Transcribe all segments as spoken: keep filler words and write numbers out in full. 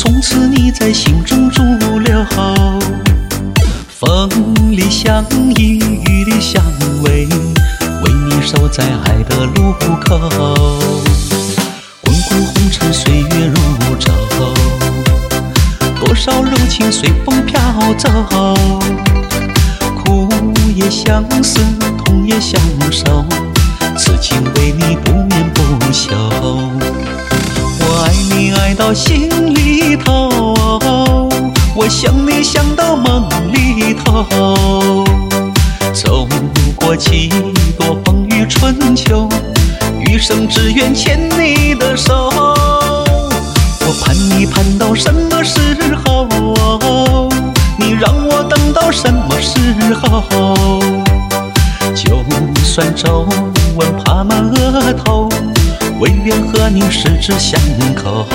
从此你在心中驻留。风里相依，雨里相偎，为你守在爱的路口。滚滚红尘，岁月如舟，多少柔情随风飘走。苦也相思，痛也相守，此情为你不眠不休。我爱你爱到心里头，我想你想到梦里头。走过几多风雨春秋，余生只愿牵你的手。我盼你盼到什么时候？你让我等到什么时候？就算皱纹爬满额头，唯愿和你十指相扣。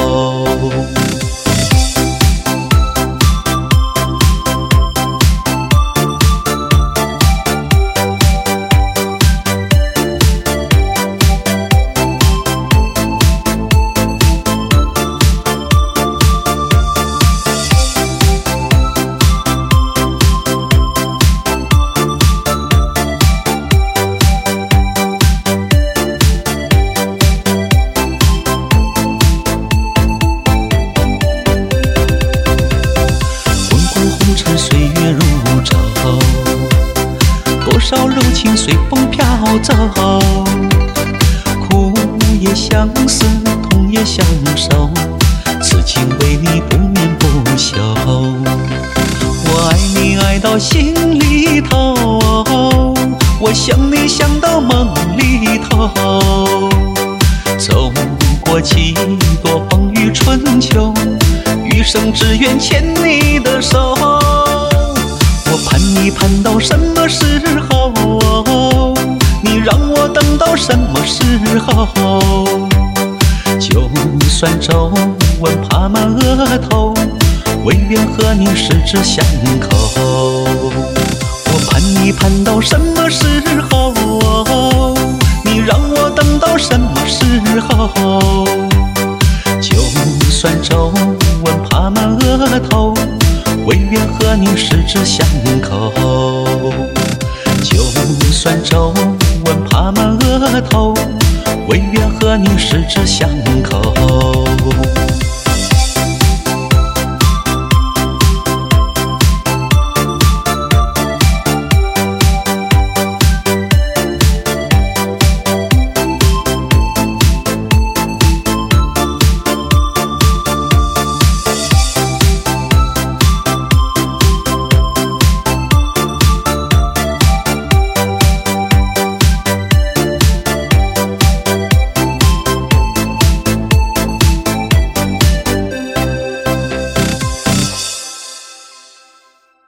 岁月如舟，多少柔情随风飘走。苦也相思，痛也相守，此情为你不眠不休。我爱你爱到心里头，我想你想到梦里头。走过几多风雨春秋，余生只愿牵你的手。我盼你盼到什么时候？你让我等到什么时候？就算皱纹爬满额头，唯愿和你十指相扣。我盼你盼到什么时候？你让我等到什么时候？就算皱纹爬满额头，唯愿和你十指相扣。就算皱纹爬满额头，唯愿和你十指相扣。